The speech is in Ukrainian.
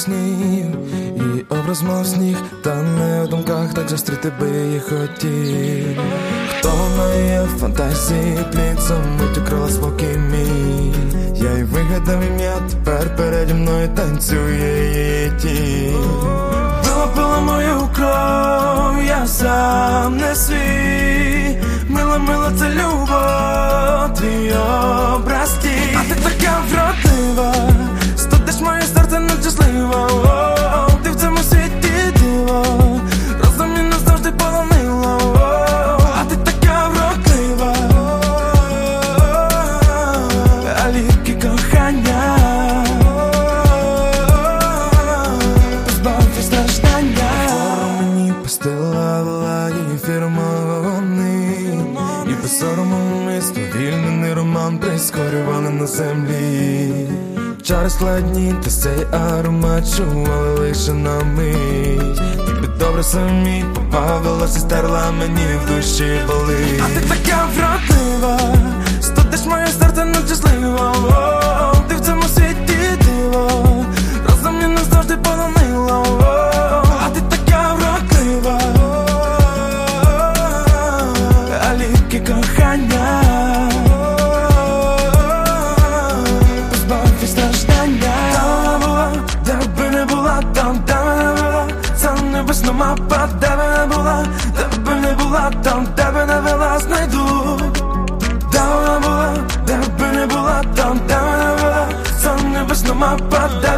снів, і образ мав сніг, та не в думках так зустріти би її хотів. Хто вона є в фантазії, пліцом мить украла спокій мій. Я й вигадав ім'я, тепер переді мною танцює її тінь. Вилупила мою кров, я сам не свій. Мила, мила, це любов, твій образ тінь. А ти така вродлива, студиш моє серце нещасливо. Ти в цьому світі диво, розум мене назавжди полонило. А ти така вродлива, а лірки кохання позбавте страждання. Мені постелила її фірма вогни, і без сорому ми сповільнений роман прискорювали на землі. Чари складні, та цей аромат чували лише на мить. Тобі добре самі побавилася, стерла мені в душі болить. А ти така вродлива, студиш моє серце нещасливо. Ти в цьому світі диво, розум мене назавжди полонило. А ти така вродлива, а лірки кохання позбавте страждання. Де би не була, там, де би не була, це небесна мапа, де би не була, де би не була, там, де би не вела, знайду. Де вона була, де би не була, там, де би не була, це небесна мапа, де